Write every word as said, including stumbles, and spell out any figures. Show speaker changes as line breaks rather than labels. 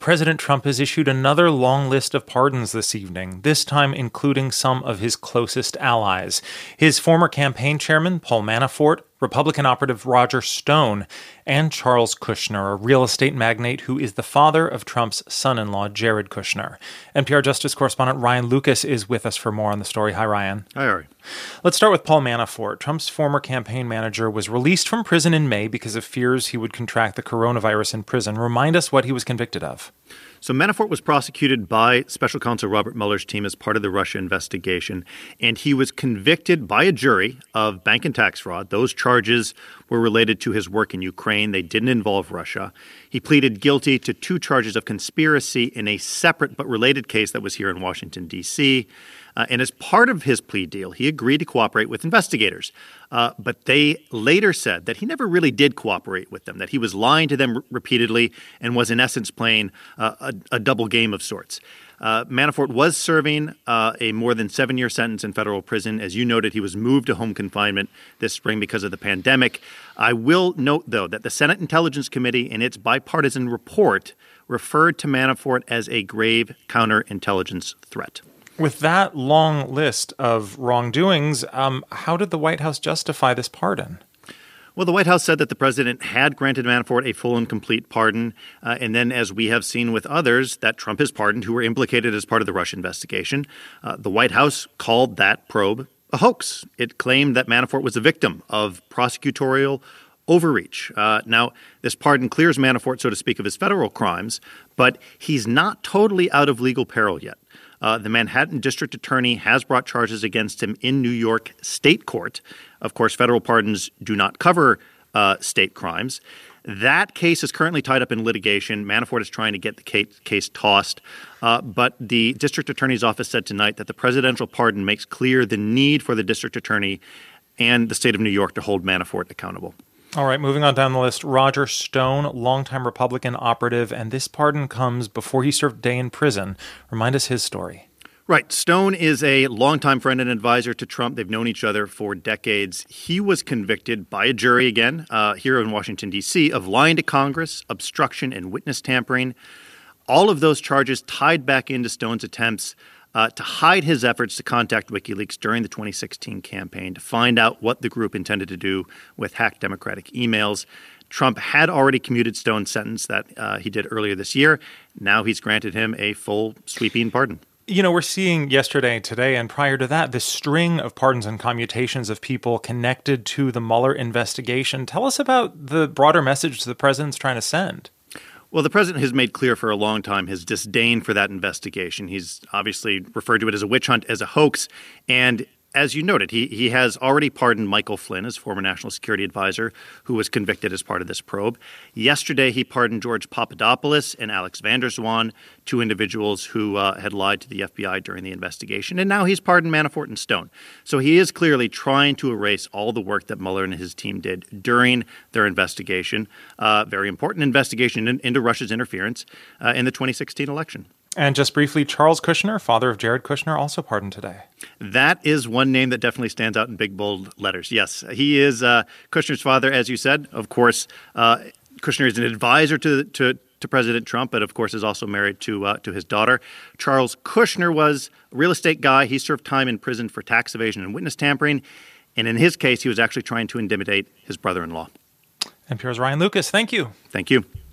President Trump has issued another long list of pardons this evening, this time including some of his closest allies. His former campaign chairman, Paul Manafort, Republican operative Roger Stone, and Charles Kushner, a real estate magnate who is the father of Trump's son-in-law, Jared Kushner. N P R Justice correspondent Ryan Lucas is with us for more on the story. Hi, Ryan.
Hi, Ari.
Let's start with Paul Manafort. Trump's former campaign manager was released from prison in May because of fears he would contract the coronavirus in prison. Remind us what he was convicted of.
So Manafort was prosecuted by special counsel Robert Mueller's team as part of the Russia investigation, and he was convicted by a jury of bank and tax fraud. Those charges were related to his work in Ukraine. They didn't involve Russia. He pleaded guilty to two charges of conspiracy in a separate but related case that was here in Washington, D C Uh, and as part of his plea deal, he agreed to cooperate with investigators. Uh, but they later said that he never really did cooperate with them, that he was lying to them r- repeatedly and was, in essence, playing uh, a, a double game of sorts. Uh, Manafort was serving uh, a more than seven-year sentence in federal prison. As you noted, he was moved to home confinement this spring because of the pandemic. I will note, though, that the Senate Intelligence Committee, in its bipartisan report, referred to Manafort as a grave counterintelligence threat.
With that long list of wrongdoings, um, how did the White House justify this pardon?
Well, the White House said that the president had granted Manafort a full and complete pardon. Uh, and then, as we have seen with others, that Trump has pardoned who were implicated as part of the Russia investigation. Uh, the White House called that probe a hoax. It claimed that Manafort was a victim of prosecutorial overreach. Uh, now, this pardon clears Manafort, so to speak, of his federal crimes, but he's not totally out of legal peril yet. Uh, the Manhattan District Attorney has brought charges against him in New York State Court. Of course, federal pardons do not cover uh, state crimes. That case is currently tied up in litigation. Manafort is trying to get the case, case tossed. Uh, but the District Attorney's office said tonight that the presidential pardon makes clear the need for the District Attorney and the state of New York to hold Manafort accountable.
All right, moving on down the list, Roger Stone, longtime Republican operative, and this pardon comes before he served a day in prison. Remind us his story.
Right. Stone is a longtime friend and advisor to Trump. They've known each other for decades. He was convicted by a jury again uh, here in Washington, D C, of lying to Congress, obstruction, and witness tampering. All of those charges tied back into Stone's attempts Uh, to hide his efforts to contact WikiLeaks during the twenty sixteen campaign to find out what the group intended to do with hacked Democratic emails. Trump had already commuted Stone's sentence that uh, he did earlier this year. Now he's granted him a full sweeping pardon.
You know, we're seeing yesterday, today, and prior to that, this string of pardons and commutations of people connected to the Mueller investigation. Tell us about the broader message the president's trying to send.
Well, the president has made clear for a long time his disdain for that investigation. He's obviously referred to it as a witch hunt, as a hoax. And as you noted, he he has already pardoned Michael Flynn, his former national security advisor, who was convicted as part of this probe. Yesterday, he pardoned George Papadopoulos and Alex van der Zwaan, two individuals who uh, had lied to the F B I during the investigation. And now he's pardoned Manafort and Stone. So he is clearly trying to erase all the work that Mueller and his team did during their investigation, uh, very important investigation in, into Russia's interference uh, in the twenty sixteen election.
And just briefly, Charles Kushner, father of Jared Kushner, also pardoned today.
That is one name that definitely stands out in big, bold letters. Yes, he is uh, Kushner's father, as you said. Of course, uh, Kushner is an advisor to, to to President Trump, but of course is also married to uh, to his daughter. Charles Kushner was a real estate guy. He served time in prison for tax evasion and witness tampering. And in his case, he was actually trying to intimidate his brother-in-law.
N P R's Ryan Lucas, thank you.
Thank you.